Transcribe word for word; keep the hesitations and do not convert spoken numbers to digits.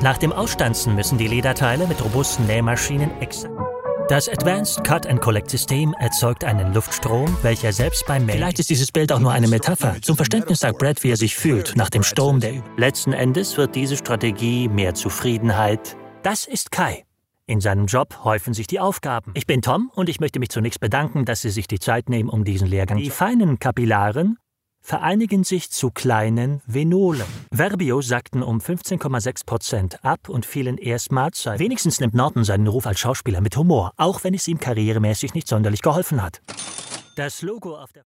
Nach dem Ausstanzen müssen die Lederteile mit robusten Nähmaschinen exakt. Das Advanced Cut-and-Collect-System erzeugt einen Luftstrom, welcher selbst beim Mähen... Vielleicht ist dieses Bild auch nur eine Metapher. Zum Verständnis sagt Brad, wie er sich fühlt nach dem Sturm der... Üb Letzten Endes wird diese Strategie mehr Zufriedenheit. Das ist Kai. In seinem Job häufen sich die Aufgaben. Ich bin Tom und ich möchte mich zunächst bedanken, dass Sie sich die Zeit nehmen, um diesen Lehrgang zu... Die feinen Kapillaren vereinigen sich zu kleinen Venolen. Verbio sackten um fünfzehn Komma sechs Prozent ab und fielen erstmals seit... Wenigstens nimmt Norton seinen Ruf als Schauspieler mit Humor, auch wenn es ihm karrieremäßig nicht sonderlich geholfen hat. Das Logo auf der...